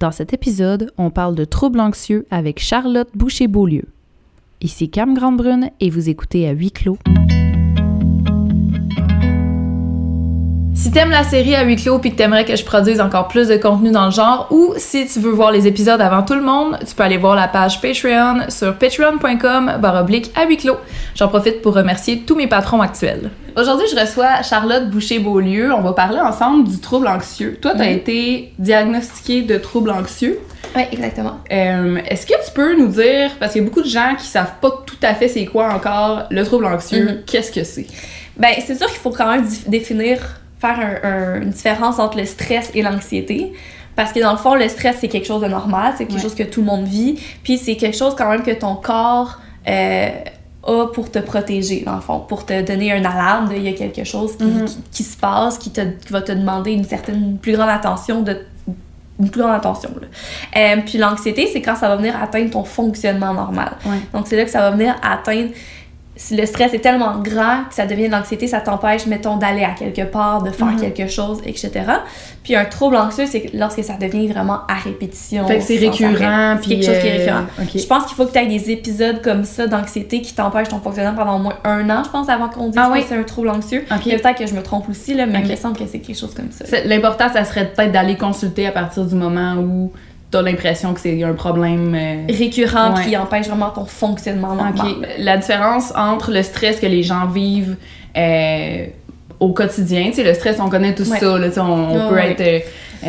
Dans cet épisode, on parle de troubles anxieux avec Charlotte Boucher-Beaulieu. Ici Cam Grande-Brune et vous écoutez à huis clos. Si t'aimes la série à huis clos puis que t'aimerais que je produise encore plus de contenu dans le genre, ou si tu veux voir les épisodes avant tout le monde, tu peux aller voir la page Patreon sur patreon.com/à huis clos. J'en profite pour remercier tous mes patrons actuels. Aujourd'hui, je reçois Charlotte Boucher-Beaulieu. On va parler ensemble du trouble anxieux. Toi, t'as été diagnostiquée de trouble anxieux. Oui, exactement. Est-ce que tu peux nous dire, parce qu'il y a beaucoup de gens qui savent pas tout à fait c'est quoi encore le trouble anxieux, qu'est-ce que c'est? Ben, c'est sûr qu'il faut quand même faire une différence entre le stress et l'anxiété. Parce que dans le fond, le stress, c'est quelque chose de normal, c'est quelque chose que tout le monde vit. Puis c'est quelque chose quand même que ton corps a pour te protéger, dans le fond, pour te donner une alarme il y a quelque chose qui se passe, qui va te demander une plus grande attention. Puis l'anxiété, c'est quand ça va venir atteindre ton fonctionnement normal. Ouais. Donc c'est là que ça va venir atteindre. Si le stress est tellement grand que ça devient de l'anxiété, ça t'empêche, mettons, d'aller à quelque part, de faire quelque chose, etc. Puis un trouble anxieux, c'est lorsque ça devient vraiment à répétition. Fait que c'est récurrent. C'est quelque chose qui est récurrent. Okay. Je pense qu'il faut que tu aies des épisodes comme ça d'anxiété qui t'empêchent ton fonctionnement pendant au moins 1 an, je pense, avant qu'on dise que c'est un trouble anxieux. Okay. Peut-être que je me trompe aussi, là, mais il me semble que c'est quelque chose comme ça. L'important, ça serait peut-être d'aller consulter à partir du moment où t'as l'impression que c'est un problème récurrent qui empêche vraiment ton fonctionnement normal. Okay. La différence entre le stress que les gens vivent au quotidien, tu sais, le stress, on connaît tout ça, là, on peut être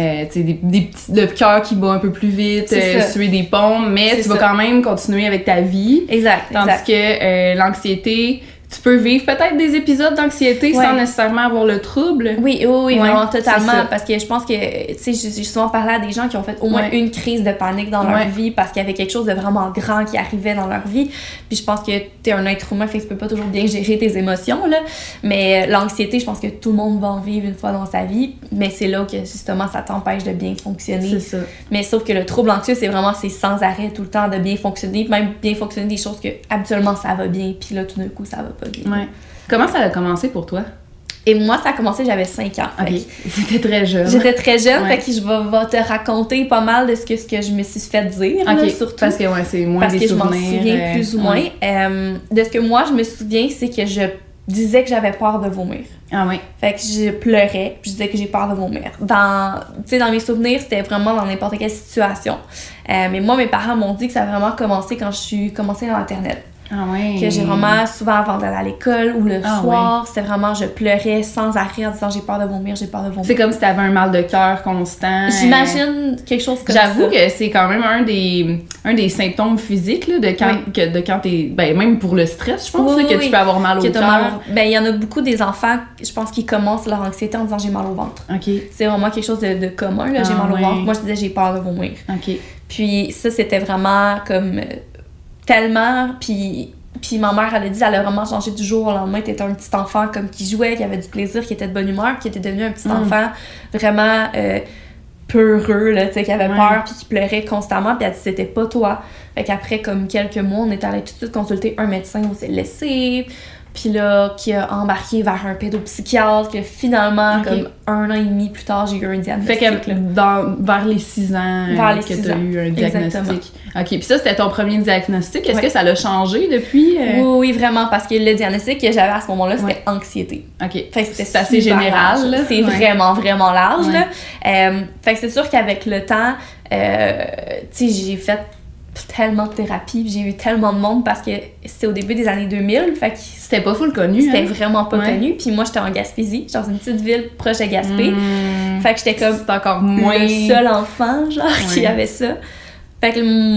le cœur qui bat un peu plus vite, suer des pompes, mais tu vas quand même continuer avec ta vie. Exact. Tandis que l'anxiété, tu peux vivre peut-être des épisodes d'anxiété sans nécessairement avoir le trouble. Oui, vraiment, totalement. Parce que je pense que, tu sais, j'ai souvent parlé à des gens qui ont fait au moins une crise de panique dans leur vie parce qu'il y avait quelque chose de vraiment grand qui arrivait dans leur vie. Puis je pense que t'es un être humain, fait que tu peux pas toujours bien gérer tes émotions, là. Mais l'anxiété, je pense que tout le monde va en vivre une fois dans sa vie. Mais c'est là que, justement, ça t'empêche de bien fonctionner. C'est ça. Mais sauf que le trouble anxieux, c'est sans arrêt tout le temps de bien fonctionner. Même bien fonctionner des choses que habituellement ça va bien. Puis là, tout d'un coup, ça va pas. Ouais. Comment ça a commencé pour toi? Et moi, ça a commencé, j'avais 5 ans. Okay. C'était très jeune. J'étais très jeune, fait que je vais te raconter pas mal de ce que je me suis fait dire, là, surtout. Parce que c'est moins des souvenirs. Parce que je m'en souviens plus ou moins. De ce que moi, je me souviens, c'est que je disais que j'avais peur de vomir. Ah oui. Fait que je pleurais, puis je disais que j'ai peur de vomir. Dans mes souvenirs, c'était vraiment dans n'importe quelle situation. Mais moi, mes parents m'ont dit que ça a vraiment commencé quand je suis commencée dans la maternelle. Ah ouais. Que j'ai vraiment, souvent avant d'aller à l'école ou le soir, c'était vraiment, je pleurais sans arrêt en disant j'ai peur de vomir. C'est comme si t'avais un mal de cœur constant. J'imagine quelque chose comme ça. J'avoue que c'est quand même un des symptômes physiques là, de quand t'es... Ben, même pour le stress, je pense que tu peux avoir mal au cœur. Ben, il y en a beaucoup des enfants, je pense, qui commencent leur anxiété en disant j'ai mal au ventre. Okay. C'est vraiment quelque chose de commun, là, j'ai mal au ventre. Moi, je disais j'ai peur de vomir. Okay. Puis ça, c'était vraiment comme... tellement, puis ma mère, elle a dit, elle a vraiment changé du jour au lendemain. T'étais un petit enfant comme qui jouait, qui avait du plaisir, qui était de bonne humeur, qui était devenu un petit enfant vraiment peureux, là, tu sais, qui avait peur, puis qui pleurait constamment, puis elle dit, c'était pas toi. Fait qu'après, comme quelques mois, on est allé tout de suite consulter un médecin, on s'est laissé, puis là, qui a embarqué vers un pédopsychiatre, que finalement, comme 1 an et demi plus tard, j'ai eu un diagnostic. Fait que vers les 6 ans que t'as eu un diagnostic. Exactement. OK, puis ça, c'était ton premier diagnostic. Est-ce que ça l'a changé depuis? Oui, vraiment, parce que le diagnostic que j'avais à ce moment-là, c'était anxiété. OK. Fait que c'est assez général, là. C'est vraiment, vraiment large, là. Fait que c'est sûr qu'avec le temps, tu sais, j'ai fait tellement de thérapie, j'ai eu tellement de monde parce que c'était au début des années 2000, fait que c'était pas full connu. C'était vraiment pas connu, puis moi j'étais en Gaspésie, dans une petite ville proche de Gaspé. Fait que j'étais comme encore moins le seul enfant genre qui avait ça. Fait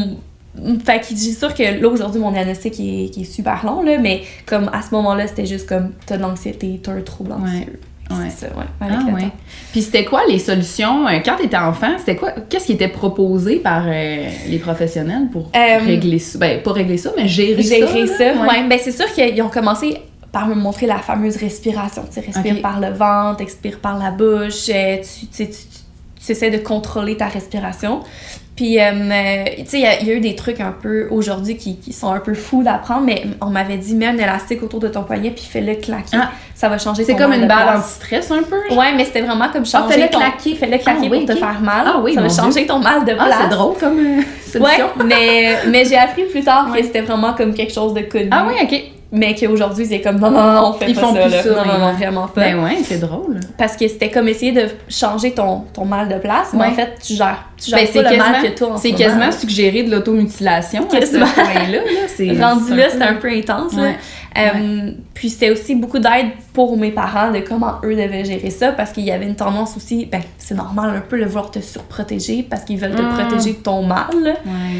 que j'ai sûr que là aujourd'hui mon diagnostic qui est super long là, mais comme à ce moment-là, c'était juste comme t'as de l'anxiété, t'as un trouble anxieux. C'est ça, avec le temps. Puis c'était quoi les solutions quand t'étais enfant? C'était quoi? Qu'est-ce qui était proposé par les professionnels pour régler ça? Ben, pas régler ça, mais gérer ça. Gérer ça, ben c'est sûr qu'ils ont commencé par me montrer la fameuse respiration. Tu respires par le ventre, expires par la bouche, tu essaies de contrôler ta respiration. Puis, tu sais, il y a eu des trucs un peu, aujourd'hui, qui sont un peu fous d'apprendre, mais on m'avait dit, mets un élastique autour de ton poignet, puis fais-le claquer. Ça va changer ton mal de place. C'est comme une balle anti-stress, un peu? Ouais, mais c'était vraiment comme changer fais-le claquer. Fais-le claquer pour te faire mal. Ah oui, ça va changer ton mal de place. Ah, c'est drôle comme solution. Ouais, mais j'ai appris plus tard que c'était vraiment comme quelque chose de connu. Ah oui, OK. Mais qu'aujourd'hui, c'est comme, non, on fait Ils pas font ça, plus là. ça. Non, vraiment pas. Ben ouais, c'est drôle. Parce que c'était comme essayer de changer ton mal de place, mais en fait, tu gères pas le mal que toi en c'est quasiment suggérer de l'automutilation à ce point-là. C'est rendu là, c'était un peu intense. Ouais. Puis c'était aussi beaucoup d'aide pour mes parents de comment eux devaient gérer ça, parce qu'il y avait une tendance aussi, ben c'est normal un peu de vouloir te surprotéger parce qu'ils veulent te protéger de ton mal.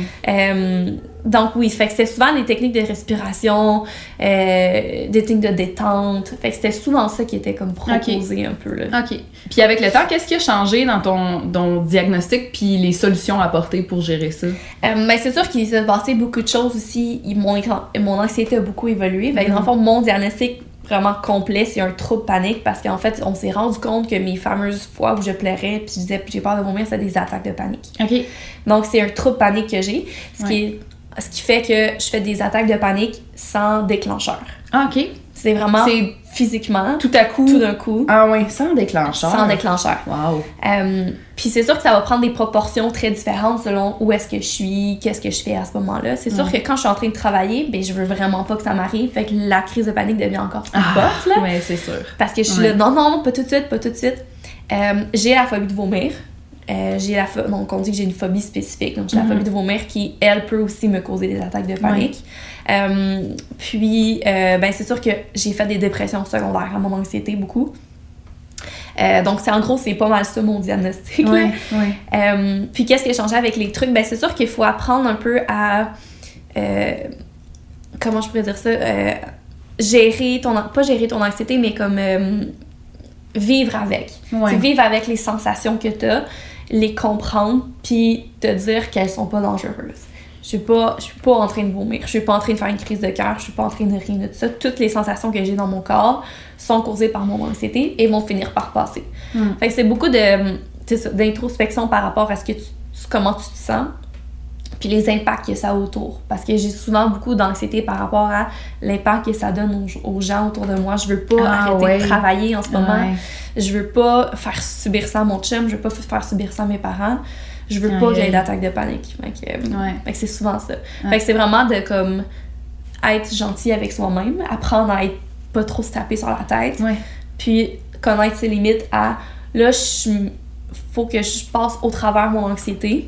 Donc oui, fait que c'était souvent des techniques de respiration, des techniques de détente. Fait que c'était souvent ça qui était comme proposé un peu là. OK. Puis avec le temps, qu'est-ce qui a changé dans ton diagnostic puis les solutions apportées pour gérer ça? Ben c'est sûr qu'il s'est passé beaucoup de choses aussi. Mon anxiété a beaucoup évolué. Fait que dans le fond, mon diagnostic vraiment complet, c'est un trouble panique, parce qu'en fait, on s'est rendu compte que mes fameuses fois où je pleurais puis je disais j'ai peur de vomir, c'était des attaques de panique. OK. Donc c'est un trouble panique que j'ai, ce qui fait que je fais des attaques de panique sans déclencheur. Ah, OK. C'est vraiment physiquement. Tout d'un coup. Ah oui, sans déclencheur. Sans déclencheur. Wow. Puis c'est sûr que ça va prendre des proportions très différentes selon où est-ce que je suis, qu'est-ce que je fais à ce moment-là. C'est sûr que quand je suis en train de travailler, ben je veux vraiment pas que ça m'arrive. Fait que la crise de panique devient encore plus forte, là. Oui, c'est sûr. Parce que je suis là, non, pas tout de suite. J'ai la phobie de vomir. Donc on dit que j'ai une phobie spécifique, donc j'ai la phobie de vomir qui, elle, peut aussi me causer des attaques de panique. Puis ben c'est sûr que j'ai fait des dépressions secondaires à mon anxiété, beaucoup. Donc en gros, c'est pas mal ça mon diagnostic. Puis qu'est-ce qui a changé avec les trucs? Ben c'est sûr qu'il faut apprendre un peu à comment je pourrais dire ça, pas gérer ton anxiété, mais comme vivre avec. Vivre avec les sensations que t'as, les comprendre, puis te dire qu'elles sont pas dangereuses. Je suis pas en train de vomir, je suis pas en train de faire une crise de cœur, je suis pas en train de rien de tout ça. Toutes les sensations que j'ai dans mon corps sont causées par mon anxiété et vont finir par passer. Fait que c'est beaucoup d'introspection par rapport à comment tu te sens, puis les impacts que ça a autour. Parce que j'ai souvent beaucoup d'anxiété par rapport à l'impact que ça donne aux gens autour de moi. Je veux pas arrêter de travailler en ce moment. Je veux pas faire subir ça à mon chum. Je veux pas faire subir ça à mes parents. Je veux pas qu'il y ait d'attaque de panique. Fait que c'est souvent ça. Fait que c'est vraiment de comme être gentil avec soi-même, apprendre à être pas trop se taper sur la tête, puis connaître ses limites à là, faut que je passe au travers mon anxiété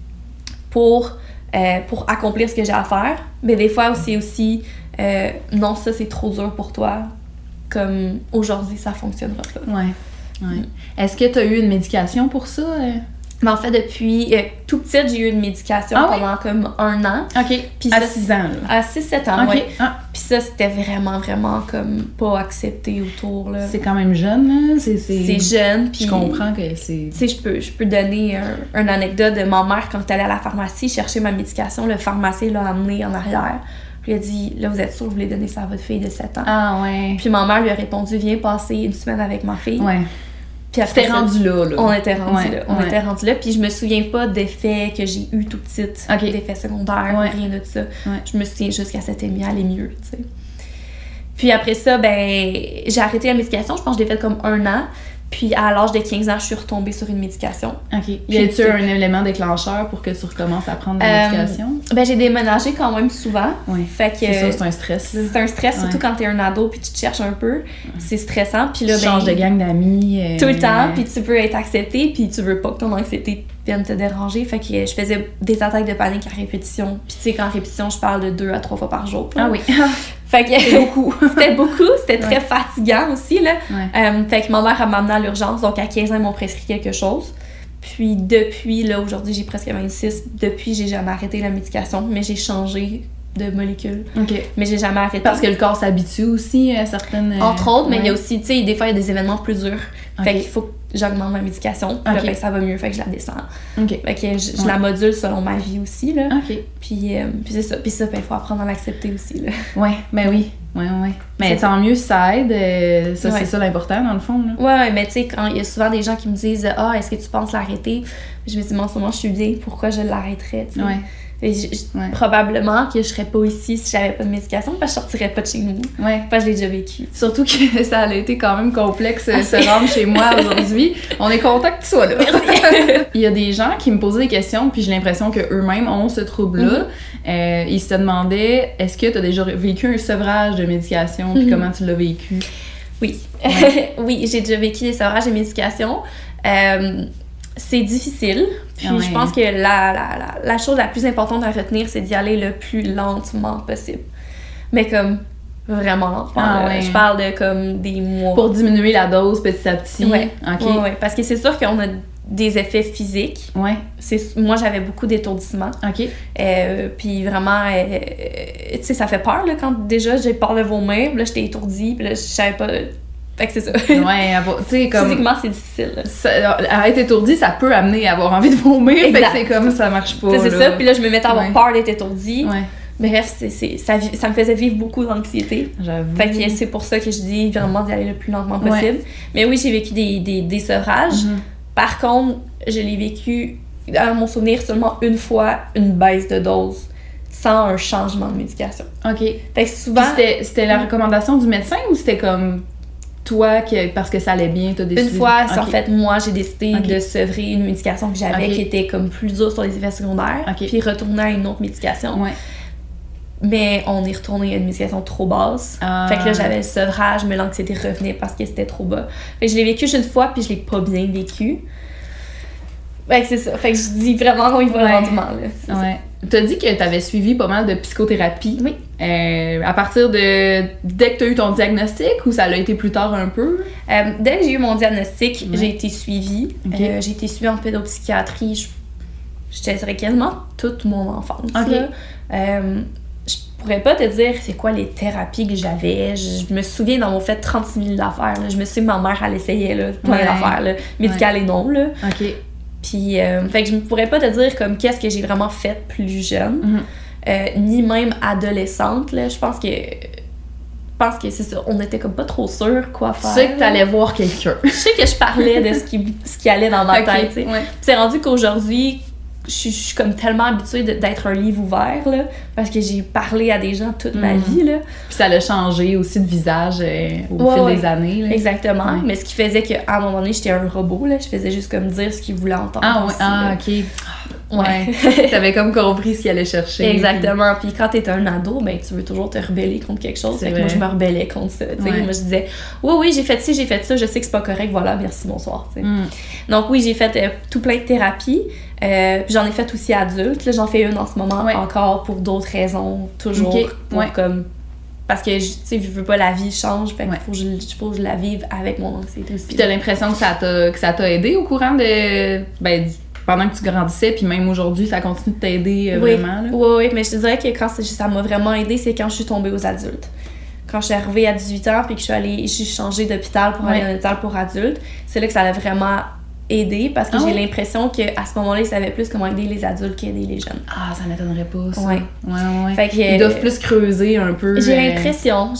pour accomplir ce que j'ai à faire. Mais des fois aussi non, ça c'est trop dur pour toi, comme aujourd'hui ça fonctionnera pas. Est-ce que tu as eu une médication pour ça? Mais en fait, depuis tout petite, j'ai eu une médication pendant comme 1 an. OK. Puis à 6 ans, là. À 6-7 ans, oui. Puis ça, c'était vraiment, vraiment comme pas accepté autour, là. C'est quand même jeune, là. C'est jeune, puis... Je comprends que c'est... Tu sais, je peux donner une anecdote de ma mère quand elle allait à la pharmacie chercher ma médication. Le pharmacien l'a amenée en arrière. Puis il a dit, là, vous êtes sûr que vous voulez donner ça à votre fille de 7 ans? Ah, ouais. Puis ma mère lui a répondu, viens passer 1 semaine avec ma fille. Ouais. Puis après c'était rendu là. On était rendu là. Puis je me souviens pas d'effets que j'ai eu tout petite, d'effets secondaires, rien de ça. Je me souviens juste qu'elle s'était mise à aller mieux, tu sais. Puis après ça, ben j'ai arrêté la médication. Je pense que je l'ai fait comme 1 an. Puis à l'âge de 15 ans, je suis retombée sur une médication. OK. Y a-tu un élément déclencheur pour que tu recommences à prendre la médication? Ben j'ai déménagé quand même souvent. Fait que c'est ça, c'est un stress, là. C'est un stress, surtout quand t'es un ado puis tu te cherches un peu. C'est stressant. Puis là, tu changes de gang d'amis. Tout le temps, puis tu veux être accepté, puis tu veux pas que ton anxiété vienne te déranger. Fait que je faisais des attaques de panique à répétition. Puis tu sais, qu'en répétition, je parle de 2 à 3 fois par jour. Ah oui. Fait que c'était beaucoup. C'était très fatigant aussi, là. Fait que ma mère, elle m'a amenée à l'urgence. Donc, à 15 ans, ils m'ont prescrit quelque chose. Puis, depuis, là, aujourd'hui, j'ai presque 26. Depuis, j'ai jamais arrêté la médication. Mais j'ai changé de molécule. Mais j'ai jamais arrêté. Parce que le corps s'habitue aussi à certaines... Entre autres, mais il y a aussi, tu sais, des fois, il y a des événements plus durs. Fait qu'il faut que j'augmente ma médication, puis là, ben, ça va mieux, fait que je la descends. Fait que je la module selon ma vie aussi, là. Puis c'est ça. Puis ça, ben, il faut apprendre à l'accepter aussi, là. Ouais, ben oui. Ouais. Mais tant mieux si ça aide. Ça, c'est ça l'important, dans le fond, là. Ouais, mais tu sais, quand il y a souvent des gens qui me disent « Ah, est-ce que tu penses l'arrêter? » Je me dis « En ce moment, je suis bien, pourquoi je l'arrêterais? » Probablement que je serais pas ici si j'avais pas de médication, parce que je sortirais pas de chez nous. Parce que je l'ai déjà vécu. Surtout que ça a été quand même complexe se rendre chez moi aujourd'hui. On est content que tu sois là. Merci. Il y a des gens qui me posaient des questions, puis j'ai l'impression qu'eux-mêmes ont ce trouble-là. Ils se demandaient, est-ce que tu as déjà vécu un sevrage de médication, puis comment tu l'as vécu? Oui. Oui, j'ai déjà vécu des sevrages de médication. C'est difficile, puis je pense que la chose la plus importante à retenir, c'est d'y aller le plus lentement possible. Mais comme vraiment lentement. Je parle de comme des mois. Pour diminuer la dose petit à petit. Ouais, parce que c'est sûr qu'on a des effets physiques. Moi, j'avais beaucoup d'étourdissement. Puis vraiment, tu sais, ça fait peur là, quand déjà j'ai peur de vomir, puis là j'étais étourdie, puis là je savais pas... Fait que c'est ça. Tu sais, comme... Physiquement, c'est difficile. À être étourdi, ça peut amener à avoir envie de vomir. Fait que c'est comme ça marche pas. C'est ça, puis là, je me mettais à avoir peur d'être étourdie. Bref, ça me faisait vivre beaucoup d'anxiété. J'avoue. Fait que c'est pour ça que je dis vraiment d'y aller le plus lentement possible. Mais oui, j'ai vécu des sevrages. Par contre, je l'ai vécu, dans mon souvenir, seulement une fois, une baisse de dose, sans un changement de médication. Fait que souvent... C'était la recommandation du médecin ou c'était comme... Toi, parce que ça allait bien, t'as décidé... Une fois, en fait, moi, j'ai décidé de sevrer une médication que j'avais qui était comme plus dure sur les effets secondaires, puis retourner à une autre médication. Mais on est retourné à une médication trop basse. Fait que là, j'avais le sevrage, mais l'anxiété revenait parce que c'était trop bas. Fait que je l'ai vécu juste une fois, puis je l'ai pas bien vécu. Fait que c'est ça. Fait que je dis vraiment qu'on y va lentement, là. T'as dit que t'avais suivi pas mal de psychothérapie. À partir de... Dès que t'as eu ton diagnostic, ou ça l'a été plus tard un peu? Dès que j'ai eu mon diagnostic, j'ai été suivie. J'ai été suivie en pédopsychiatrie, je te dirais quasiment toute mon enfance. Je pourrais pas te dire c'est quoi les thérapies que j'avais. Je me souviens d'avoir fait 36 000 affaires. Là. Je me souviens que ma mère, elle essayait là, plein d'affaires, là, médicales et non. Là. Puis, fait que je ne pourrais pas te dire comme qu'est-ce que j'ai vraiment fait plus jeune, ni même adolescente. Là. Je pense que c'est ça. On n'était comme pas trop sûrs quoi faire. Tu sais que t'allais voir quelqu'un. Je sais que je parlais de ce qui allait dans ma tête. Puis c'est rendu qu'aujourd'hui, je suis comme tellement habituée d'être un livre ouvert, là, parce que j'ai parlé à des gens toute ma vie. Là. Puis ça l'a changé aussi de visage au fil des années. Là. Exactement. Mais ce qui faisait qu'à un moment donné, j'étais un robot. Là. Je faisais juste comme dire ce qu'ils voulaient entendre. Aussi, OK. T'avais comme compris ce qu'il allait chercher. Exactement. Puis quand t'es un ado, ben tu veux toujours te rebeller contre quelque chose. Fait que moi, je me rebellais contre ça. Moi, je disais, oui, j'ai fait ci, j'ai fait ça, je sais que c'est pas correct, voilà, merci, bonsoir. Donc oui, j'ai fait tout plein de thérapies. Puis j'en ai fait aussi adulte. Là, j'en fais une en ce moment encore pour d'autres raisons, toujours. Comme... Parce que, tu sais, je veux pas, la vie change, fait qu'il faut que je la vive avec mon anxiété aussi. Puis t'as l'impression que ça t'a aidé au courant de... pendant que tu grandissais, puis même aujourd'hui, ça continue de t'aider vraiment. Là. Oui, mais je te dirais que quand ça m'a vraiment aidé, c'est quand je suis tombée aux adultes. Quand je suis arrivée à 18 ans, puis que je suis changée d'hôpital pour aller dans un hôpital pour adultes, c'est là que ça a vraiment aidé, parce que j'ai l'impression qu'à ce moment-là, ils savaient plus comment aider les adultes qu'aider les jeunes. Ah, ça m'étonnerait pas, ça. Ouais. Fait que, ils doivent plus creuser un peu. J'ai l'impression,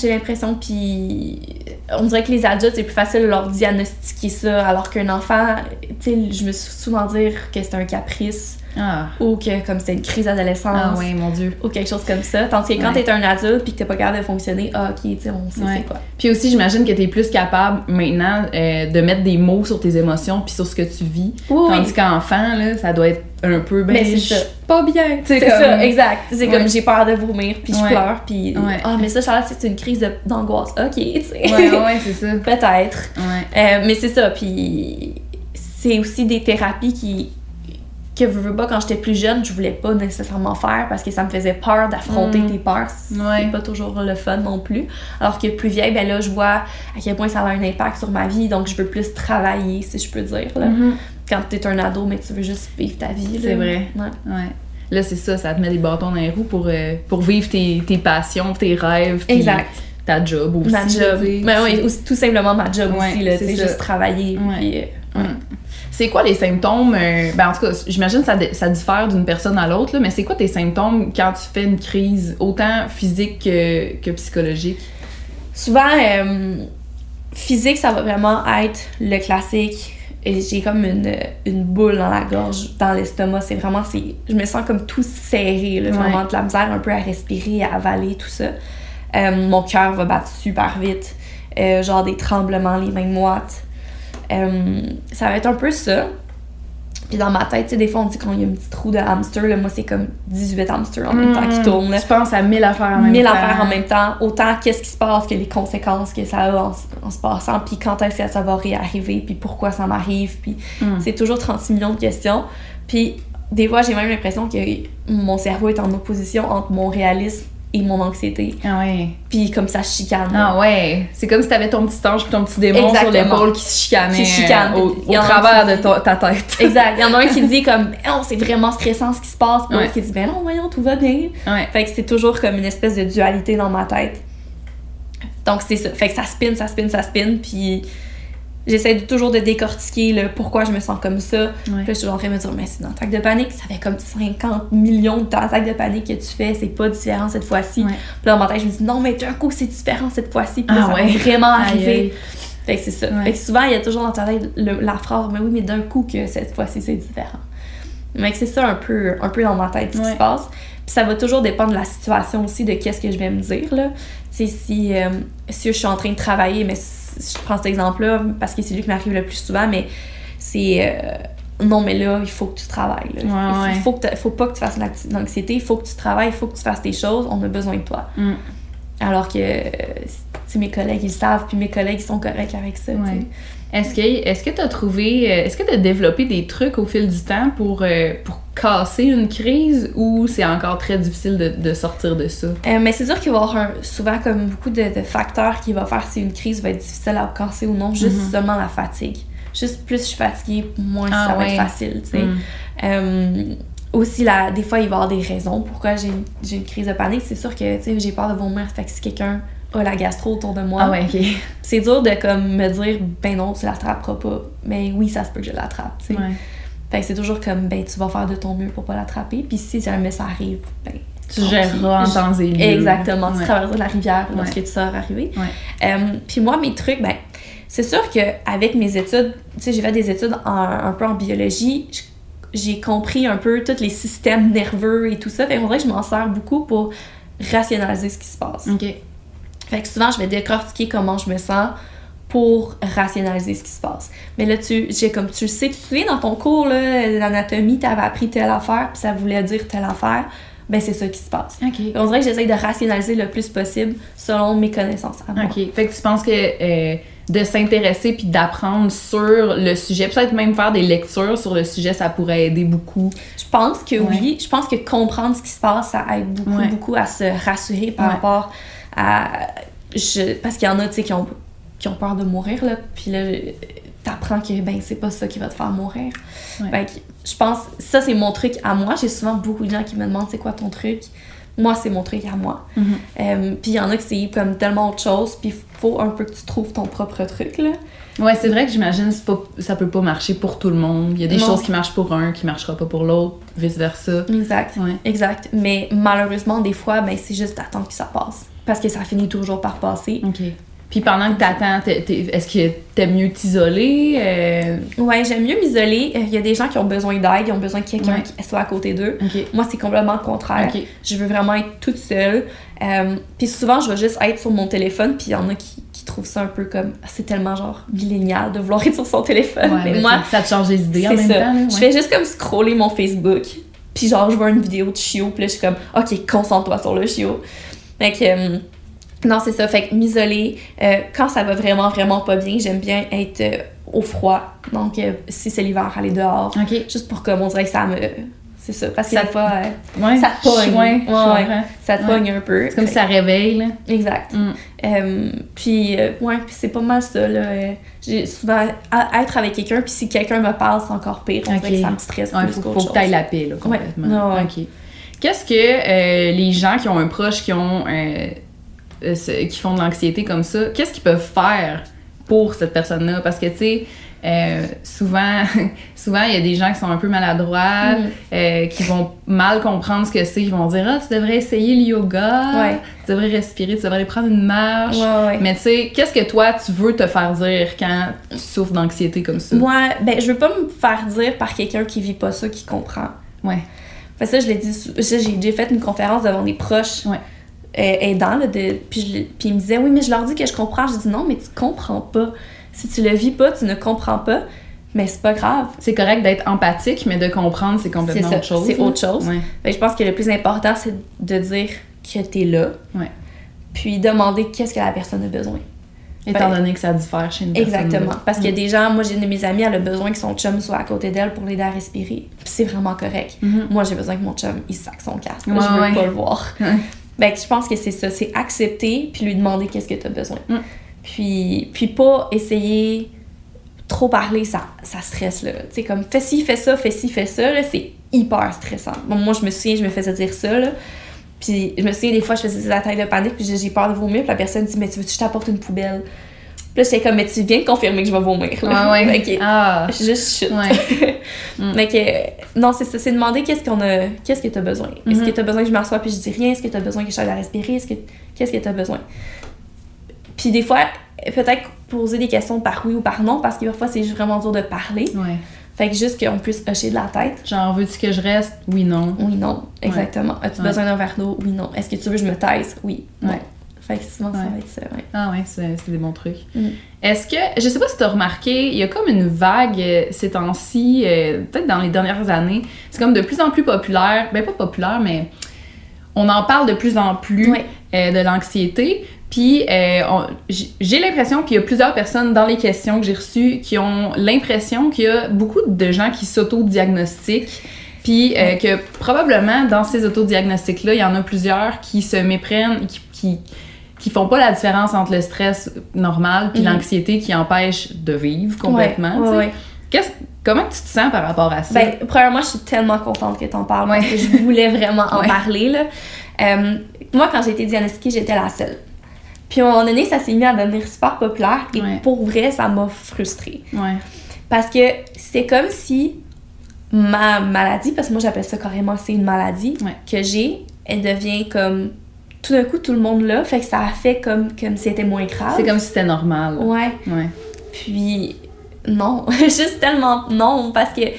puis on dirait que les adultes, c'est plus facile de leur diagnostiquer ça, alors qu'un enfant, tu sais, je me suis souvent dire que c'était un caprice, ou que comme c'était une crise d'adolescence. Ah oui, mon Dieu. Ou quelque chose comme ça. Tandis que quand t'es un adulte puis que t'es pas capable de fonctionner, ok, tu sais, on sait c'est quoi. Puis aussi, j'imagine que t'es plus capable maintenant de mettre des mots sur tes émotions puis sur ce que tu vis. Tandis qu'enfant, là, ça doit être un peu, mais c'est ça. Pas bien. C'est comme... ça, exact. C'est comme j'ai peur de vomir puis je pleure puis mais ça, Charlotte, c'est une crise d'angoisse. Ok, tu sais. Ouais, c'est ça. Peut-être. Mais c'est ça. Puis c'est aussi des thérapies que veux pas, quand j'étais plus jeune, je voulais pas nécessairement faire parce que ça me faisait peur d'affronter tes peurs. C'est pas toujours le fun non plus. Alors que plus vieille, ben là, je vois à quel point ça a un impact sur ma vie, donc je veux plus travailler, si je peux dire. Là. Quand t'es un ado, mais tu veux juste vivre ta vie. C'est vrai. Là, c'est ça te met des bâtons dans les roues pour vivre tes passions, tes rêves. Exact. ta job aussi. Ma job. Ben oui, tout simplement ma job ouais, aussi, là, tu sais, juste travailler. Ouais. Puis, ouais. C'est quoi les symptômes? Ben en tout cas, j'imagine que ça diffère d'une personne à l'autre, là, mais c'est quoi tes symptômes quand tu fais une crise, autant physique que psychologique? Souvent, physique, ça va vraiment être le classique. Et j'ai comme une boule dans la gorge, dans l'estomac. Je me sens comme tout serré, là, vraiment de la misère un peu à respirer, à avaler, tout ça. Mon cœur va battre super vite. Genre des tremblements, les mains moites. Ça va être un peu ça. Puis dans ma tête, tu sais, des fois, on dit qu'il y a un petit trou de hamster. Là, moi, c'est comme 18 hamsters en même temps qui tournent. Là. Tu penses à 1000 affaires en même temps. 1000 affaires en même temps. Autant qu'est-ce qui se passe que les conséquences que ça a en se passant. Puis quand est-ce que ça va réarriver. Puis pourquoi ça m'arrive. Puis c'est toujours 36 millions de questions. Puis des fois, j'ai même l'impression que mon cerveau est en opposition entre mon réalisme et mon anxiété. Ah ouais. Puis comme ça chicane. Ah ouais. C'est comme si t'avais ton petit ange puis ton petit démon sur l'épaule qui se chicanait au travers de ta tête. Exact. Il y en a un qui dit comme « Oh, c'est vraiment stressant ce qui se passe », puis l'autre qui dit « Ben non, voyons, tout va bien. » Fait que c'est toujours comme une espèce de dualité dans ma tête. Donc c'est ça. Fait que ça spin, puis j'essaie toujours de décortiquer le pourquoi je me sens comme ça. Puis là, je suis toujours en train de me dire, mais c'est une attaque de panique. Ça fait comme 50 millions d'attaques de panique que tu fais. C'est pas différent cette fois-ci. Puis là, dans ma tête, je me dis, non, mais d'un coup, c'est différent cette fois-ci. Puis là, ça va vraiment arriver. Fait que c'est ça. Fait que souvent, il y a toujours dans ta tête la phrase, mais oui, mais d'un coup, que cette fois-ci, c'est différent. Mais c'est ça un peu dans ma tête ce qui se passe. Puis ça va toujours dépendre de la situation aussi, de qu'est-ce que je vais me dire, là. Tu sais, si je suis en train de travailler, mais je prends cet exemple-là parce que c'est lui qui m'arrive le plus souvent, mais c'est non, mais là, il faut que tu travailles. Là. Faut pas que tu fasses l'anxiété, il faut que tu travailles, il faut que tu fasses tes choses, on a besoin de toi. Alors que mes collègues, ils le savent, puis mes collègues, ils sont corrects avec ça. Est-ce que tu as trouvé, est-ce que tu as développé des trucs au fil du temps pour casser une crise, ou c'est encore très difficile de sortir de ça? Mais c'est sûr qu'il va y avoir souvent comme beaucoup de facteurs qui vont faire si une crise va être difficile à casser ou non, juste seulement la fatigue. Juste plus je suis fatiguée, moins ça va être facile, tu sais. Aussi, des fois, il va y avoir des raisons pourquoi j'ai une crise de panique. C'est sûr que, tu sais, j'ai peur de vomir, fait que si quelqu'un a la gastro autour de moi, c'est dur de comme me dire, ben non, tu l'attraperas pas. Mais oui, ça se peut que je l'attrape, tu sais. Fait que c'est toujours comme, ben tu vas faire de ton mieux pour pas l'attraper. Puis si jamais ça arrive, ben tu géreras en temps et lieu. Exactement, tu traverseras la rivière lorsque tu seras arrivé. Puis moi, mes trucs, ben c'est sûr qu'avec mes études, tu sais, j'ai fait des études un peu en biologie, j'ai compris un peu tous les systèmes nerveux et tout ça. Fait qu'on dirait que je m'en sers beaucoup pour rationaliser ce qui se passe. Fait que souvent, je vais décortiquer comment je me sens pour rationaliser ce qui se passe. Mais là, comme tu le sais, tu te souviens dans ton cours l'anatomie, tu avais appris telle affaire, puis ça voulait dire telle affaire, ben c'est ça qui se passe. On dirait que j'essaie de rationaliser le plus possible selon mes connaissances à moi. Fait que tu penses que de s'intéresser puis d'apprendre sur le sujet, peut-être même faire des lectures sur le sujet, ça pourrait aider beaucoup? Je pense que oui. Je pense que comprendre ce qui se passe, ça aide beaucoup à se rassurer par rapport à... parce qu'il y en a, tu sais, qui ont peur de mourir, là, puis là, t'apprends que, ben, c'est pas ça qui va te faire mourir. Fait que je pense, ça, c'est mon truc à moi. J'ai souvent beaucoup de gens qui me demandent, c'est quoi ton truc? Moi, c'est mon truc à moi. Puis il y en a que c'est comme tellement autre chose, puis il faut un peu que tu trouves ton propre truc, là. Ouais, c'est vrai que j'imagine ça peut pas marcher pour tout le monde. Il y a des choses qui marchent pour un, qui marchera pas pour l'autre, vice-versa. Exact. Mais malheureusement, des fois, ben, c'est juste d'attendre que ça passe. Parce que ça finit toujours par passer. Puis pendant que t'attends, est-ce que t'aimes mieux t'isoler? Ouais, j'aime mieux m'isoler. Il y a des gens qui ont besoin d'aide, ils ont besoin que quelqu'un qui soit à côté d'eux. Moi, c'est complètement le contraire. Je veux vraiment être toute seule. Puis souvent, je vais juste être sur mon téléphone, puis il y en a qui trouvent ça un peu comme... C'est tellement genre millénial de vouloir être sur son téléphone. Mais moi, ça te change les idées en même temps. Là, je fais juste comme scroller mon Facebook, puis genre, je vois une vidéo de chiot, puis là, je suis comme, OK, concentre-toi sur le chiot. Fait que... non, c'est ça. Fait que m'isoler, quand ça va vraiment, vraiment pas bien, j'aime bien être au froid. Donc, si c'est l'hiver, aller dehors. Juste pour que, on dirait que ça me... C'est ça. Parce que des fois, ça te pogne. Ça te pogne un peu. C'est comme si ça réveille, là. Exact. Puis c'est pas mal ça, là. J'ai souvent... être avec quelqu'un, puis si quelqu'un me parle, c'est encore pire. On dirait que ça me stresse plus qu'autre chose. Faut que t'ailles la paix, là, complètement. Qu'est-ce que les gens qui ont un proche qui ont qui font de l'anxiété comme ça, qu'est-ce qu'ils peuvent faire pour cette personne-là? Parce que, tu sais, souvent, il y a des gens qui sont un peu maladroits, qui vont mal comprendre ce que c'est. Ils vont dire « Ah, tu devrais essayer le yoga, tu devrais respirer, tu devrais aller prendre une marche. » Mais tu sais, qu'est-ce que toi, tu veux te faire dire quand tu souffres d'anxiété comme ça? Moi, je veux pas me faire dire par quelqu'un qui vit pas ça, qui comprend. Ouais. Fait ça, je l'ai dit, j'ai déjà fait une conférence devant des proches aidants, là, puis ils me disaient « Oui, mais je leur dis que je comprends. » J'ai dit « Non, mais tu comprends pas. Si tu le vis pas, tu ne comprends pas. » Mais c'est pas grave. C'est correct d'être empathique, mais de comprendre, c'est complètement autre chose. C'est autre chose. Fait que je pense que le plus important, c'est de dire que t'es là. Puis demander qu'est-ce que la personne a besoin. Étant donné que ça diffère chez une personne. Exactement. Parce qu'il y a des gens, moi j'ai une de mes amies, elle a besoin que son chum soit à côté d'elle pour l'aider à respirer. Puis c'est vraiment correct. Moi j'ai besoin que mon chum, il saque son casque. Je veux pas le voir. Fait que je pense que c'est ça. C'est accepter, puis lui demander qu'est-ce que t'as besoin. Puis pas essayer trop parler, ça stresse, là. Tu sais, comme fais ci, fais ça, là, c'est hyper stressant. Bon, moi, je me souviens, je me faisais dire ça, là. Puis je me souviens, des fois, je faisais des attaques de panique, puis j'ai peur de vomir, puis la personne dit « Mais tu veux-tu que je t'apporte une poubelle? » Puis là, j'étais comme « Mais tu viens de confirmer que je vais vomir, là. » Je juste chute. Mais que, non, c'est ça, c'est demander qu'est-ce que t'as besoin. Est-ce que t'as besoin que je m'assoie puis je dis rien? Est-ce que t'as besoin que je t'aide à respirer? Qu'est-ce que t'as besoin? Puis des fois, peut-être poser des questions par oui ou par non, parce que parfois, c'est juste vraiment dur de parler. Fait que juste qu'on puisse hocher de la tête. Genre, veux-tu que je reste? Oui, non. Oui, non. Exactement. As-tu besoin d'un verre d'eau? Oui, non. Est-ce que tu veux que je me taise? Oui. Non. Fait que souvent, ça va être ça, Ah ouais, c'est des bons trucs. Est-ce que, je sais pas si t'as remarqué, il y a comme une vague ces temps-ci, peut-être dans les dernières années, c'est comme de plus en plus populaire, ben pas populaire, mais on en parle de plus en plus de l'anxiété. Puis j'ai l'impression qu'il y a plusieurs personnes dans les questions que j'ai reçues qui ont l'impression qu'il y a beaucoup de gens qui s'auto-diagnostiquent. Puis que probablement dans ces autodiagnostics-là, il y en a plusieurs qui se méprennent, qui font pas la différence entre le stress normal puis l'anxiété qui empêche de vivre complètement. Comment tu te sens par rapport à ça? Ben, premièrement, je suis tellement contente que t'en parles parce que je voulais vraiment en parler, là. Moi, quand j'ai été diagnostiquée, j'étais la seule. Puis à un moment donné, ça s'est mis à devenir super populaire et pour vrai, ça m'a frustrée. Parce que c'est comme si ma maladie, parce que moi j'appelle ça carrément c'est une maladie que j'ai, elle devient comme tout d'un coup tout le monde là, fait que ça a fait comme si c'était moins grave. C'est comme si c'était normal. Puis non, juste tellement non, parce que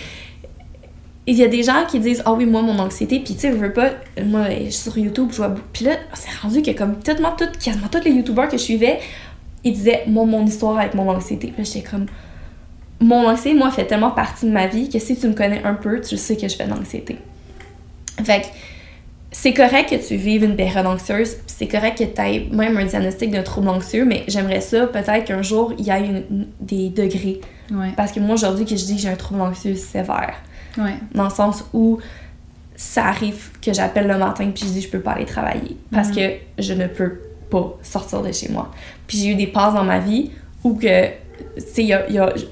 il y a des gens qui disent « Ah oui, moi, mon anxiété, puis tu sais, je veux pas... » Moi, je suis sur YouTube, je vois... Puis là, c'est rendu que comme quasiment tous les YouTubers que je suivais, ils disaient « Moi, mon histoire avec mon anxiété. » Puis là, j'étais comme... Mon anxiété, moi, fait tellement partie de ma vie que si tu me connais un peu, tu sais que je fais de l'anxiété. Fait que c'est correct que tu vives une période anxieuse, puis c'est correct que tu aies même un diagnostic d'un trouble anxieux, mais j'aimerais ça, peut-être qu'un jour, il y ait des degrés. Parce que moi, aujourd'hui, que je dis que j'ai un trouble anxieux sévère. Dans le sens où ça arrive que j'appelle le matin puis je dis je peux pas aller travailler parce que je ne peux pas sortir de chez moi. Puis j'ai eu des passes dans ma vie où que tu sais il y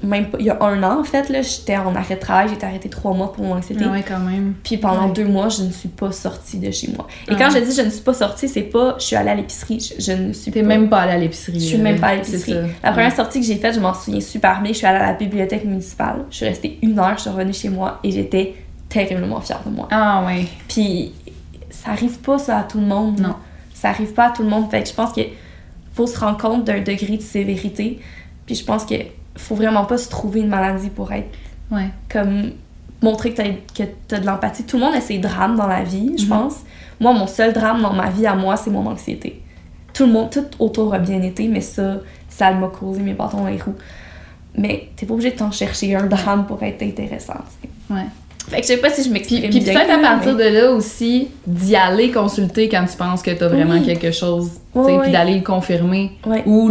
a un an en fait là, j'étais en arrêt de travail, j'ai été arrêtée 3 mois pour mon anxiété. Quand même. Puis pendant 2 mois, je ne suis pas sortie de chez moi. Et quand je dis je ne suis pas sortie, c'est pas je suis allée à l'épicerie, je ne suis T'es même pas allée à l'épicerie. Je suis même pas allée à l'épicerie. La première sortie que j'ai faite, je m'en souviens super bien, je suis allée à la bibliothèque municipale. Je suis restée 1 heure, je suis revenue chez moi et j'étais terriblement fière de moi. Puis ça arrive pas ça à tout le monde. Non. Ça arrive pas à tout le monde. Fait que je pense qu'il faut se rendre compte d'un degré de sévérité. Puis je pense qu'il faut vraiment pas se trouver une maladie pour être comme montrer que t'as de l'empathie. Tout le monde a ses drames dans la vie, je pense. Moi, mon seul drame dans ma vie à moi, c'est mon anxiété. Tout autour a bien été, mais ça m'a causé mes bâtons dans les roues. Mais t'es pas obligé de t'en chercher un drame pour être intéressant, tu sais. Fait que je sais pas si je m'exprime bien. Puis peut-être à partir de là aussi, d'y aller consulter quand tu penses que t'as vraiment quelque chose, tu sais, puis d'aller le confirmer ou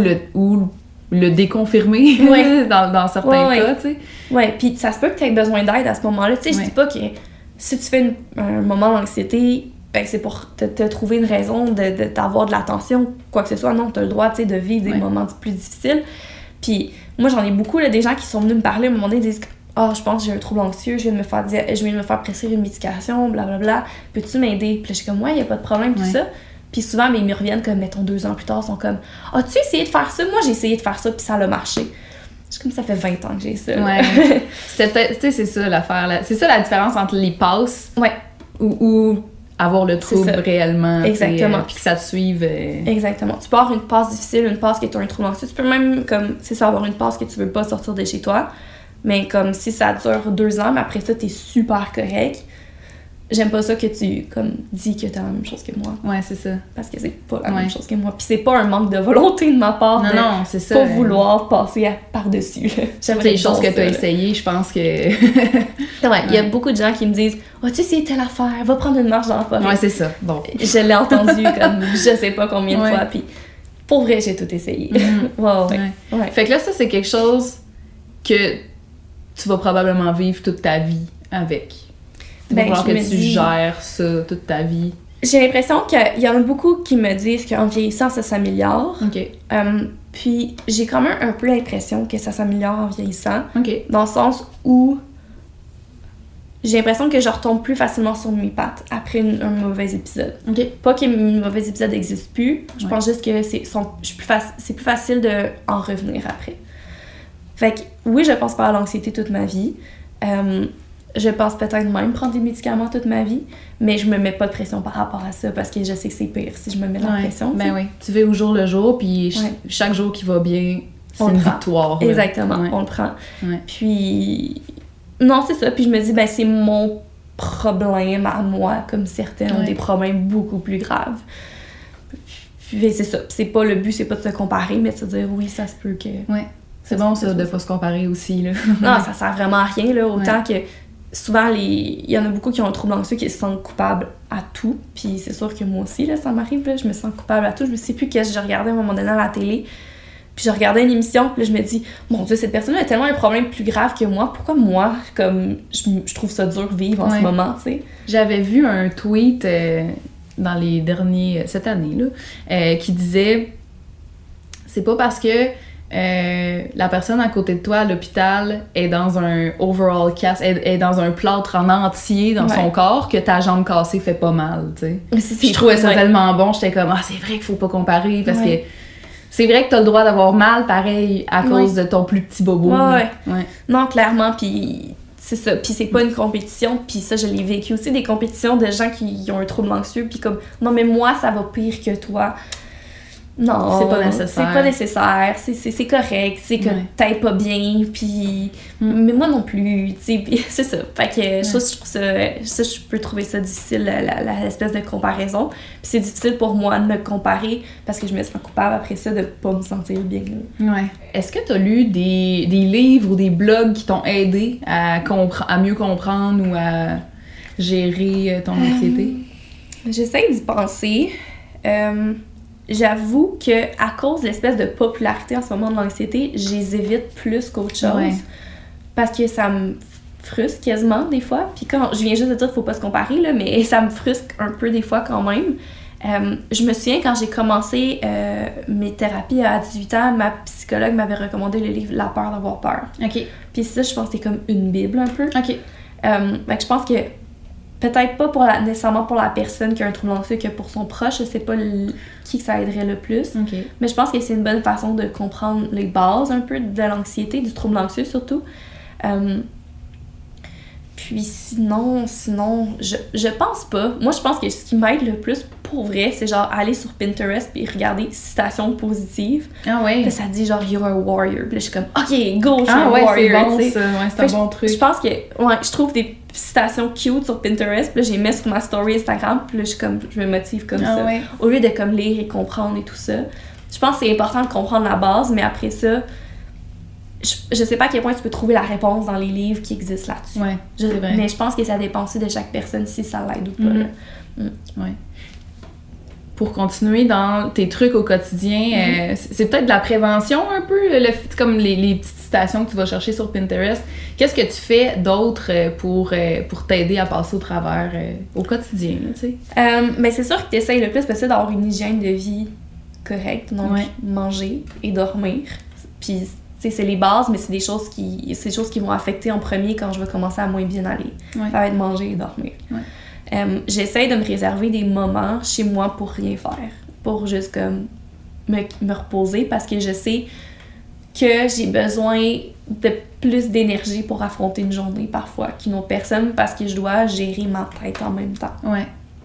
le déconfirmer dans certains cas, tu sais. Puis ça se peut que t'aies besoin d'aide à ce moment-là. Tu sais, je dis pas que si tu fais un moment d'anxiété, ben c'est pour te trouver une raison de t'avoir de l'attention, quoi que ce soit. Non, t'as le droit, tu sais, de vivre des moments plus difficiles. Puis moi, j'en ai beaucoup, là, des gens qui sont venus me parler à un moment donné, ils disent « je pense que j'ai un trouble anxieux, je viens de me faire prescrire une médication, blablabla. Peux-tu m'aider? » Puis là, je suis comme « Ouais, y a pas de problème, tout ça. » Puis souvent, mais ils me reviennent comme, mettons, 2 ans plus tard, ils sont comme « As-tu essayé de faire ça? Moi, j'ai essayé de faire ça, puis ça a marché. » Je suis comme, ça fait 20 ans que j'ai ça. Ouais. C'était peut-être, tu sais, c'est ça l'affaire. Là. C'est ça la différence entre les passes Ouais. ou avoir le trouble réellement. Exactement. Puis que ça te suive. Exactement. Tu peux avoir une passe difficile, une passe qui est un trouble anxieux. Tu peux même, comme, c'est ça, avoir une passe que tu veux pas sortir de chez toi. Mais comme si ça dure 2 ans, mais après ça, t'es super correct. J'aime pas ça que tu, comme, dis que t'as la même chose que moi. Ouais, c'est ça. Parce que c'est pas la même chose que moi. Puis c'est pas un manque de volonté de ma part de c'est ça, pas vouloir passer par-dessus. Toutes les choses que t'as essayées, je pense que... Ouais, il y a beaucoup de gens qui me disent « As-tu essayé telle affaire? Va prendre une marche dans la forêt. » Ouais, c'est ça. Bon. Je l'ai entendu comme je sais pas combien de fois. Puis pour vrai, j'ai tout essayé. Ouais. Fait que là, ça, c'est quelque chose que tu vas probablement vivre toute ta vie avec. Il va falloir que tu gères ça toute ta vie. J'ai l'impression qu'il y en a beaucoup qui me disent qu'en vieillissant, ça s'améliore. OK. Puis j'ai quand même un peu l'impression que ça s'améliore en vieillissant. OK. Dans le sens où j'ai l'impression que je retombe plus facilement sur mes pattes après un mauvais épisode. OK. Pas que mes mauvais épisodes n'existent plus. Je pense juste que c'est plus facile d'en revenir après. Fait que oui, je passe par l'anxiété toute ma vie. Je pense peut-être même prendre des médicaments toute ma vie, mais je me mets pas de pression par rapport à ça parce que je sais que c'est pire si je me mets de la pression. Ben oui, tu vis au jour le jour, puis chaque jour qui va bien, c'est une victoire. Exactement, on le prend. Ouais. Puis, non, c'est ça. Puis je me dis, ben c'est mon problème à moi, comme certains ont des problèmes beaucoup plus graves. Puis c'est ça. C'est pas le but, c'est pas de se comparer, mais de se dire, oui, ça se peut que... Ouais. C'est bon, ça, de pas se comparer aussi, là. Non, ça sert vraiment à rien, là. Autant que souvent, il y en a beaucoup qui ont un trouble anxieux qui se sentent coupables à tout. Puis c'est sûr que moi aussi, là, ça m'arrive, là, je me sens coupable à tout. Je me sais plus qu'est-ce que je regardais à un moment donné à la télé. Puis je regardais une émission, puis là, je me dis, mon Dieu, cette personne a tellement un problème plus grave que moi. Pourquoi moi, comme, je trouve ça dur vivre en ce moment, tu sais? J'avais vu un tweet dans les derniers... cette année, là, qui disait, c'est pas parce que la personne à côté de toi à l'hôpital est dans un overall cast, est dans un plâtre en entier dans son corps, que ta jambe cassée fait pas mal, tu sais. Je trouvais ça tellement bon, j'étais comme c'est vrai qu'il faut pas comparer parce que c'est vrai que t'as le droit d'avoir mal pareil à cause de ton plus petit bobo. Non, clairement, puis c'est ça, puis c'est pas une compétition, puis ça je l'ai vécu aussi, des compétitions de gens qui ont un trouble anxieux, puis comme non mais moi ça va pire que toi. Non, c'est pas nécessaire. C'est pas nécessaire, c'est correct, c'est que t'ailles pas bien, puis... Mais moi non plus, tu sais, puis c'est ça. Fait que je trouve ça, je peux trouver ça difficile, l'espèce de comparaison. Puis c'est difficile pour moi de me comparer, parce que je me sens coupable après ça de pas me sentir bien. Ouais. Est-ce que t'as lu des livres ou des blogs qui t'ont aidé à mieux comprendre ou à gérer ton anxiété? J'essaie d'y penser. J'avoue que à cause de l'espèce de popularité en ce moment de l'anxiété, je les évite plus qu'autre chose. Parce que ça me frustre quasiment des fois. Puis quand je viens juste de dire qu'il faut pas se comparer, là, mais ça me frustre un peu des fois quand même. Je me souviens quand j'ai commencé mes thérapies à 18 ans, ma psychologue m'avait recommandé le livre La peur d'avoir peur. OK. Puis ça, je pense que c'est comme une bible un peu. OK. Fait que je pense que peut-être pas nécessairement pour la personne qui a un trouble anxieux que pour son proche, je sais pas qui ça aiderait le plus. Okay. Mais je pense que c'est une bonne façon de comprendre les bases un peu de l'anxiété, du trouble anxieux surtout. Puis sinon, je pense pas. Moi, je pense que ce qui m'aide le plus pour vrai, c'est genre aller sur Pinterest puis regarder citations positives. Ah ouais. Puis ça dit genre you're a warrior. Puis là, je suis comme OK, go, je suis un warrior. C'est bon, ça. Ouais, c'est un bon truc. Je pense que je trouve des citations cute sur Pinterest, puis là, je les mets sur ma story Instagram, puis là, je me motive comme ça. Ouais. Au lieu de comme lire et comprendre et tout ça. Je pense que c'est important de comprendre la base, mais après ça, je sais pas à quel point tu peux trouver la réponse dans les livres qui existent là-dessus. Ouais, c'est vrai. Mais je pense que ça dépend aussi de chaque personne si ça l'aide ou pas. Ouais. Pour continuer dans tes trucs au quotidien, c'est peut-être de la prévention un peu, comme les petites citations que tu vas chercher sur Pinterest. Qu'est-ce que tu fais d'autre pour t'aider à passer au travers au quotidien, tu sais? Mais c'est sûr que tu essaies le plus possible d'avoir une hygiène de vie correcte, donc manger et dormir. Puis, tu sais, c'est les bases, mais c'est des choses qui vont affecter en premier quand je vais commencer à moins bien aller. Ça va être manger et dormir. J'essaie de me réserver des moments chez moi pour rien faire, pour juste comme me reposer, parce que je sais que j'ai besoin de plus d'énergie pour affronter une journée parfois qu'une autre personne, parce que je dois gérer ma tête en même temps. Ouais.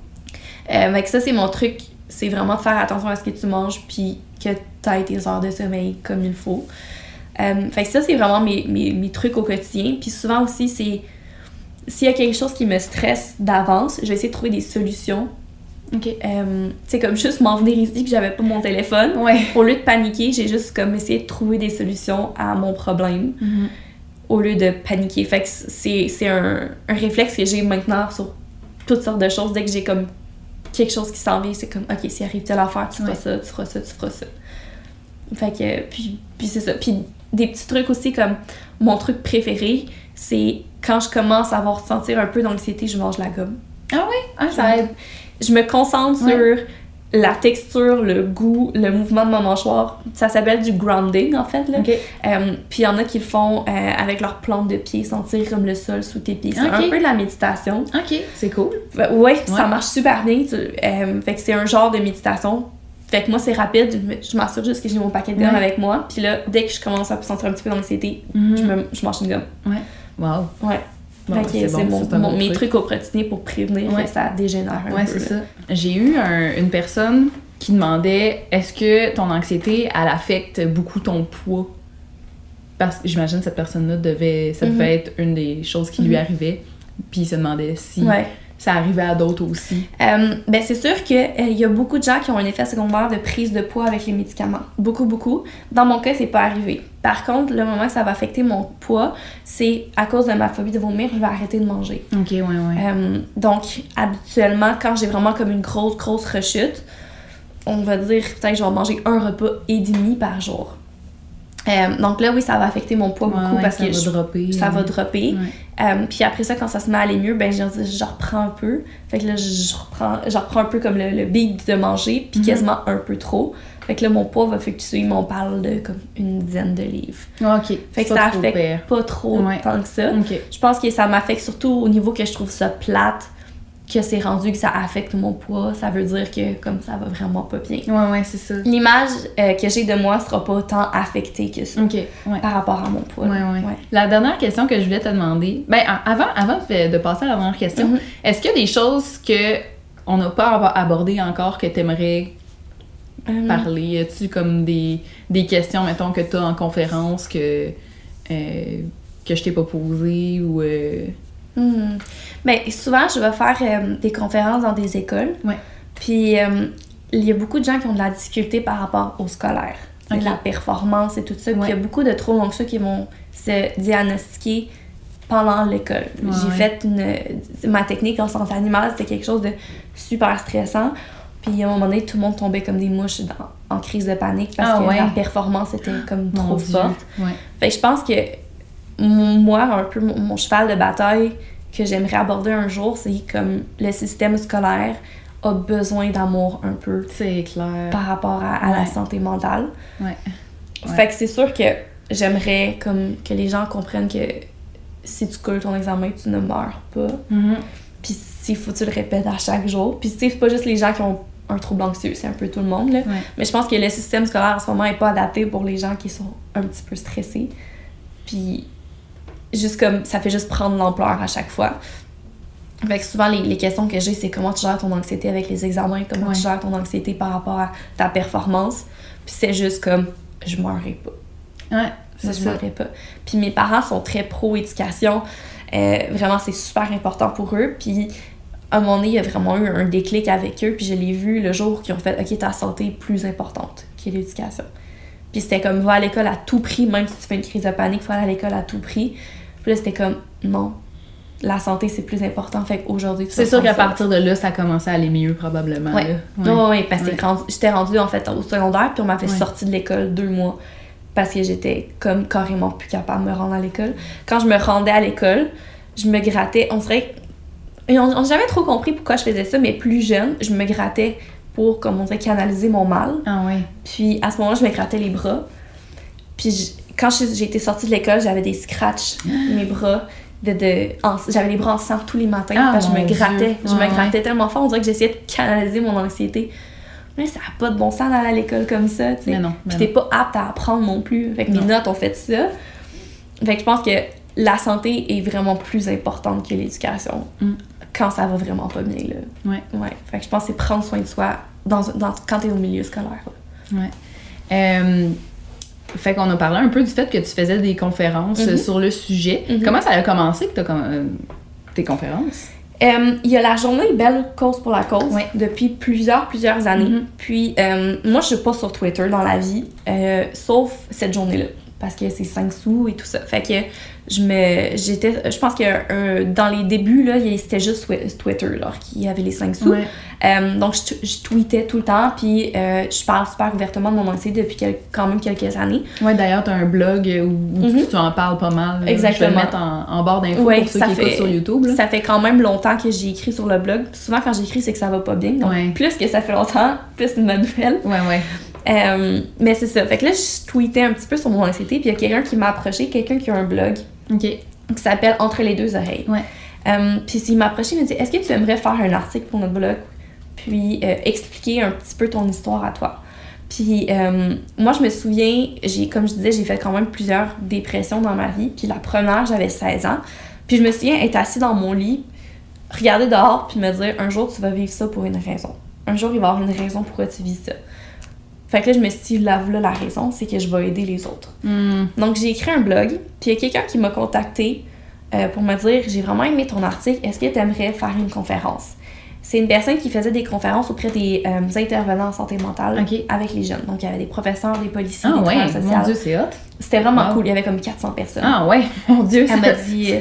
Fait que ça, c'est mon truc, c'est vraiment de faire attention à ce que tu manges puis que tu aies tes heures de sommeil comme il faut. Fait que ça, c'est vraiment mes trucs au quotidien. Puis souvent aussi, c'est s'il y a quelque chose qui me stresse d'avance, je vais essayer de trouver des solutions. OK. Tu sais, comme juste m'en venir ici que j'avais pas mon téléphone. Ouais. Au lieu de paniquer, j'ai juste comme essayé de trouver des solutions à mon problème au lieu de paniquer. Fait que c'est un réflexe que j'ai maintenant sur toutes sortes de choses. Dès que j'ai comme quelque chose qui s'en vient, c'est comme, OK, s'il arrive telle affaire, tu feras ça, tu feras ça, tu feras ça. Fait que, puis c'est ça. Puis des petits trucs aussi, comme mon truc préféré, c'est quand je commence à avoir ressentir un peu d'anxiété, je mange la gomme. Ah oui? Ah, ça aide. Je me concentre sur la texture, le goût, le mouvement de ma mâchoire. Ça s'appelle du grounding, en fait. Là. OK. Puis il y en a qui le font avec leur plante de pied, sentir comme le sol sous tes pieds. C'est un peu de la méditation. OK, c'est cool. Ouais, ça marche super bien. Fait que c'est un genre de méditation. Fait que moi, c'est rapide. Je m'assure juste que j'ai mon paquet de gomme avec moi. Puis là, dès que je commence à sentir un petit peu d'anxiété, je mange une gomme. Ouais. Wow. Ouais. Bon, fait que c'est mes trucs au quotidien pour prévenir que ça dégénère un peu. Ouais, c'est ça. J'ai eu une personne qui demandait est-ce que ton anxiété, elle affecte beaucoup ton poids? Parce que j'imagine que cette personne-là devait être une des choses qui lui arrivait. Puis il se demandait si ça arrivait à d'autres aussi. Ben c'est sûr qu'il y a beaucoup de gens qui ont un effet secondaire de prise de poids avec les médicaments. Beaucoup, beaucoup. Dans mon cas, c'est pas arrivé. Par contre, le moment que ça va affecter mon poids, c'est à cause de ma phobie de vomir, je vais arrêter de manger. OK, ouais. Donc, habituellement, quand j'ai vraiment comme une grosse rechute, on va dire peut-être que je vais manger un repas et demi par jour. Donc là, oui, ça va affecter mon poids beaucoup parce que ça va dropper. Puis après ça, quand ça se met à aller mieux, ben je reprends un peu. Fait que là, je reprends un peu comme le beat de manger, puis quasiment un peu trop. Fait que là, mon poids va fluctuer, mais on parle de comme une dizaine de livres. OK. Fait que ça affecte pas trop tant que ça. Okay. Je pense que ça m'affecte surtout au niveau que je trouve ça plate, que c'est rendu que ça affecte mon poids. Ça veut dire que comme ça va vraiment pas bien. Ouais, c'est ça. L'image que j'ai de moi sera pas autant affectée que ça par rapport à mon poids. Ouais. La dernière question que je voulais te demander, ben avant de passer à la dernière question, est-ce qu'il y a des choses que on n'a pas abordées encore que t'aimerais parler? As-tu comme des questions, mettons, que t'as en conférence que je t'ai pas posées ou... Ben, souvent, je vais faire des conférences dans des écoles. Ouais. Puis, il y a beaucoup de gens qui ont de la difficulté par rapport au scolaire. La performance et tout ça. Puis, il y a beaucoup de troubles anxieux qui vont se diagnostiquer pendant l'école. J'ai fait ma technique en santé animale, c'était quelque chose de super stressant. Puis, à un moment donné, tout le monde tombait comme des mouches en crise de panique parce que la performance était comme trop forte. Fait que je pense que moi, un peu mon cheval de bataille que j'aimerais aborder un jour, c'est comme le système scolaire a besoin d'amour un peu. C'est clair. Par rapport à la santé mentale. Fait que c'est sûr que j'aimerais comme que les gens comprennent que si tu coules ton examen, tu ne meurs pas. Puis s'il faut que tu le répètes à chaque jour. Puis c'est pas juste les gens qui ont un trouble anxieux, c'est un peu tout le monde. Là. Mais je pense que le système scolaire en ce moment n'est pas adapté pour les gens qui sont un petit peu stressés. Puis juste comme ça fait juste prendre l'ampleur à chaque fois. Fait que souvent les questions que j'ai, c'est comment tu gères ton anxiété avec les examens, comment tu gères ton anxiété par rapport à ta performance. Puis c'est juste comme je mourrai pas. Je mourrai pas. Puis mes parents sont très pro-éducation. Vraiment, c'est super important pour eux. Puis à un moment donné, il y a vraiment eu un déclic avec eux. Puis je l'ai vu le jour qu'ils ont fait « OK, ta santé est plus importante que l'éducation. » Puis c'était comme « Va à l'école à tout prix, même si tu fais une crise de panique, faut aller à l'école à tout prix. » Puis là, c'était comme « Non, la santé, c'est plus important. » Fait qu'aujourd'hui, c'est sûr qu'à partir de là, ça a commencé à aller mieux, probablement. Oui, parce que j'étais rendue en fait au secondaire, puis on m'avait sorti de l'école 2 mois parce que j'étais comme carrément plus capable de me rendre à l'école. Quand je me rendais à l'école, je me grattais. On dirait... On n'a jamais trop compris pourquoi je faisais ça, mais plus jeune, je me grattais pour, comme on dirait, canaliser mon mal. Puis à ce moment-là, je me grattais les bras. Puis quand j'ai été sortie de l'école, j'avais des scratchs mes bras. j'avais les bras en sang tous les matins parce que je me grattais tellement fort, on dirait que j'essayais de canaliser mon anxiété. Mais ça n'a pas de bon sens d'aller à l'école comme ça, tu sais. Puis t'es pas apte à apprendre non plus. Fait que mes notes ont fait ça. Fait que je pense que la santé est vraiment plus importante que l'éducation quand ça va vraiment pas bien, là. Ouais. Fait que je pense que c'est prendre soin de soi quand t'es au milieu scolaire, là. Ouais. Fait qu'on a parlé un peu du fait que tu faisais des conférences sur le sujet. Comment ça a commencé que tes conférences? Il y a la journée Belle cause pour la cause depuis plusieurs années. Puis moi, je suis pas sur Twitter dans la vie, sauf cette journée-là, parce que c'est 5 sous et tout ça. Fait que je pense que dans les débuts, là, c'était juste Twitter là, qui avait les 5 sous. Donc, je tweetais tout le temps, puis je parle super ouvertement de mon anxiété depuis quand même quelques années. Ouais, d'ailleurs, t'as un blog où tu en parles pas mal. Exactement. Je vais le mettre en barre d'infos pour ceux qui écoutent sur YouTube. Là. Ça fait quand même longtemps que j'ai écrit sur le blog. Souvent, quand j'écris, c'est que ça va pas bien. Donc, plus que ça fait longtemps, plus c'est une bonne nouvelle. Mais c'est ça. Fait que là, je tweetais un petit peu sur mon anxiété, puis il y a quelqu'un qui m'a approché, quelqu'un qui a un blog qui s'appelle Entre les deux oreilles. Puis s'il m'a approché, il m'a dit « Est-ce que tu aimerais faire un article pour notre blog? Puis expliquer un petit peu ton histoire à toi. » Puis moi, je me souviens, comme je disais, j'ai fait quand même plusieurs dépressions dans ma vie. Puis la première, j'avais 16 ans. Puis je me souviens être assise dans mon lit, regarder dehors, puis me dire « Un jour, tu vas vivre ça pour une raison. Un jour, il va y avoir une raison pourquoi tu vis ça. » Fait que là, je me suis dit, là, la raison, c'est que je vais aider les autres. Donc, j'ai écrit un blog, puis il y a quelqu'un qui m'a contacté pour me dire, j'ai vraiment aimé ton article, est-ce que tu aimerais faire une conférence? C'est une personne qui faisait des conférences auprès des intervenants en santé mentale avec les jeunes. Donc, il y avait des professeurs, des policiers, des travailleurs sociaux. Mon Dieu, c'est hot! C'était vraiment cool, il y avait comme 400 personnes. Ah ouais, mon Dieu! Elle m'a dit...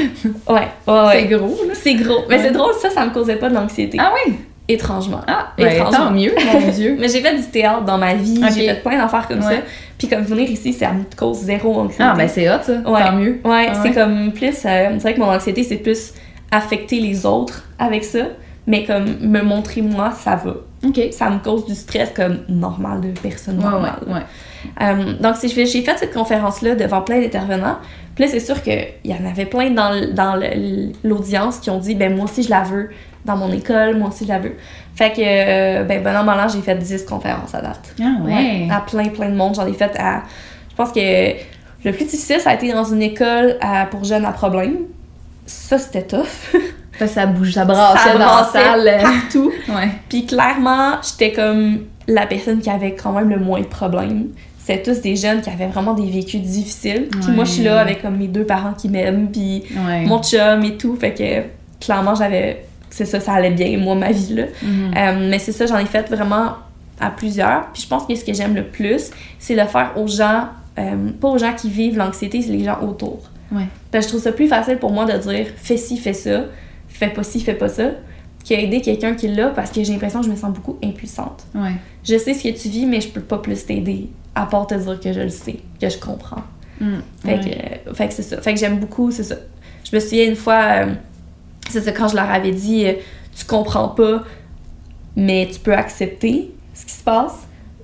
C'est gros, là. C'est gros. Mais c'est drôle, ça me causait pas de l'anxiété. Ah oui? Étrangement. Tant mieux, mon Dieu. Mais j'ai fait du théâtre dans ma vie, j'ai fait plein d'affaires comme ça. Puis comme venir ici, ça me cause zéro anxiété. Ah, ben c'est hot, ça. Tant mieux. C'est comme plus... on dirait que mon anxiété, c'est plus affecter les autres avec ça. Mais comme me montrer moi, ça va. Ça me cause du stress comme normal de personne normale. Donc, j'ai fait cette conférence-là devant plein d'intervenants. Puis là, c'est sûr qu'il y en avait plein dans l'audience qui ont dit « Ben moi aussi, je la veux. » Dans mon école, moi aussi je la veux. Fait que, bon an, mal an, j'ai fait 10 conférences à date. À plein de monde. J'en ai fait à... Je pense que le plus difficile, ça a été dans une école pour jeunes à problème. Ça, c'était tough. Ça brassait dans la salle. Partout. Puis clairement, j'étais comme la personne qui avait quand même le moins de problèmes. C'était tous des jeunes qui avaient vraiment des vécus difficiles. Puis moi, je suis là avec comme mes 2 parents qui m'aiment, puis mon chum et tout. Fait que clairement, c'est ça allait bien, moi, ma vie, là. Mais c'est ça, j'en ai fait vraiment à plusieurs. Puis je pense que ce que j'aime le plus, c'est le faire aux gens, pas aux gens qui vivent l'anxiété, c'est les gens autour. Parce que je trouve ça plus facile pour moi de dire « fais ci, fais ça, fais pas ci, fais pas ça », qu'aider quelqu'un qui l'a, parce que j'ai l'impression que je me sens beaucoup impuissante. Je sais ce que tu vis, mais je peux pas plus t'aider, à part te dire que je le sais, que je comprends. Fait que c'est ça. Fait que j'aime beaucoup, c'est ça. Je me souviens une fois... c'est ça, quand je leur avais dit tu comprends pas, mais tu peux accepter ce qui se passe,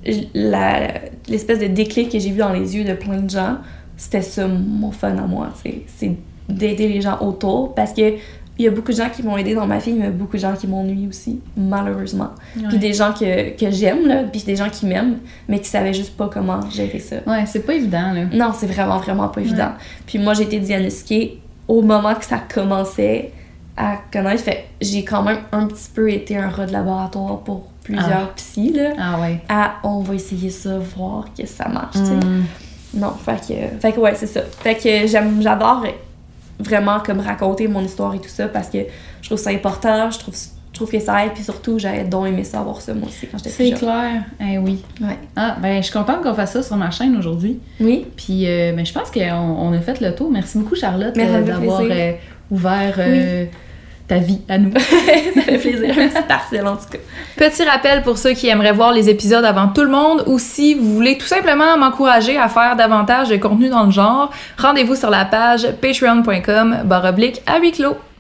l'espèce de déclic que j'ai vu dans les yeux de plein de gens, c'était ça mon fun à moi, c'est d'aider les gens autour, parce que il y a beaucoup de gens qui m'ont aidé dans ma vie, mais il y a beaucoup de gens qui m'ont nui aussi, malheureusement. Puis des gens que j'aime, là, puis des gens qui m'aiment, mais qui savaient juste pas comment gérer ça. C'est pas évident, là. Non, c'est vraiment pas évident. Puis moi, j'ai été diagnostiquée au moment que ça commençait à connaître. Fait j'ai quand même un petit peu été un rat de laboratoire pour plusieurs psys, là. On va essayer ça, voir que ça marche, tu sais. Non, fait que ouais, c'est ça. Fait que j'adore vraiment comme raconter mon histoire et tout ça, parce que je trouve ça important, je trouve que ça aide, puis surtout, j'avais donc aimé savoir ça, moi aussi, quand j'étais plus jeune. C'est clair, oui. Ah, ben, je suis contente qu'on fasse ça sur ma chaîne aujourd'hui. Oui. Puis, je pense qu'on a fait le tour. Merci beaucoup, Charlotte, d'avoir ouvert... ta vie à nous. Ça fait plaisir, un petit parcelle en tout cas. Petit rappel pour ceux qui aimeraient voir les épisodes avant tout le monde, ou si vous voulez tout simplement m'encourager à faire davantage de contenu dans le genre, rendez-vous sur la page patreon.com/à huis clos.